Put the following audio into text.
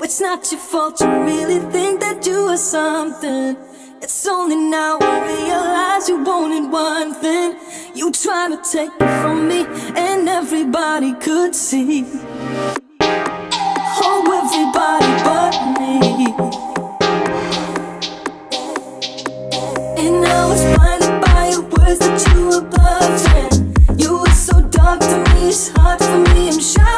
It's not your fault, you really think that you are something. It's only now I realize you wanted one thing. You try to take it from me, and everybody could see. Oh, everybody but me. And I was blinded by your words that you were bluffing. You were so dark to me, it's hard for me, I'm shy.